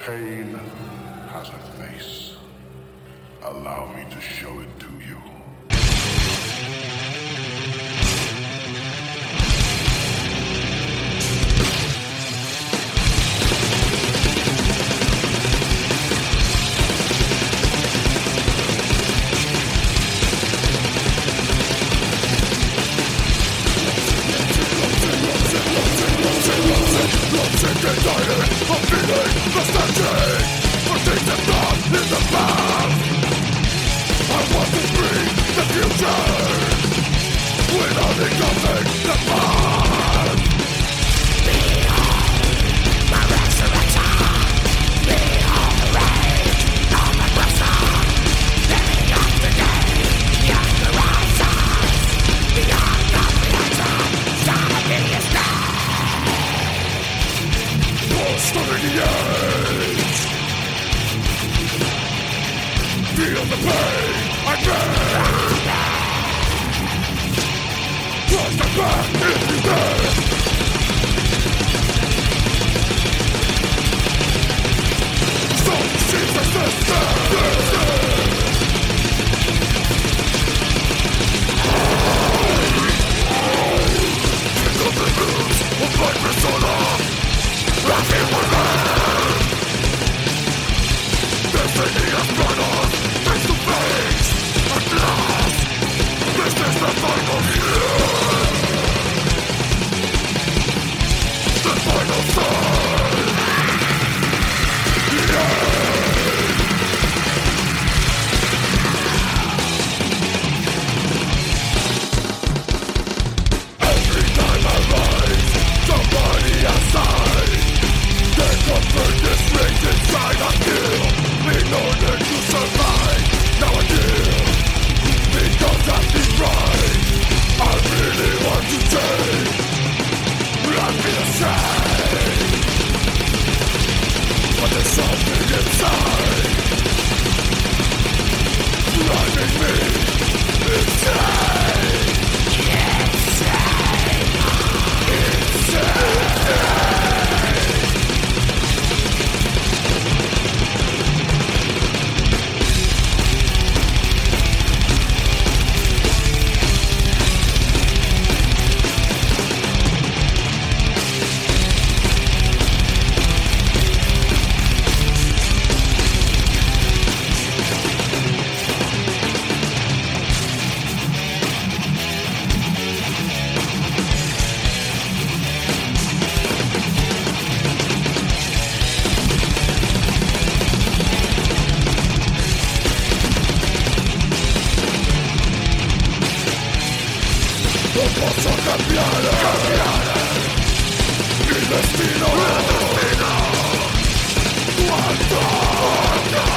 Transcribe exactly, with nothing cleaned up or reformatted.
Pain has a face. Allow me to show it to you. I'm feeling nostalgic for things that gone in the past. I want to bring the future without ignoring the past. Behold my resurrection. Behold the rage of my person. Living up today, beyond the horizons, beyond comprehension, simultaneous day. Stunning the edge. Feel the pain I bear. Cross the path if you dare. So she's the sister. Pick up the news of my persona. Nothing will burn. Destiny has brought us face to face. At last, this is the final year. The final sign. Yeah. Every time I rise, somebody outside. The comfort is rage inside. I kill in order to survive. Now I kill because I feel right. I really want to change. I feel ashamed, but there's something inside driving me insane. Insane. Insane. Posso cambiare, cambiare il destino, il destino. Quanto, quanto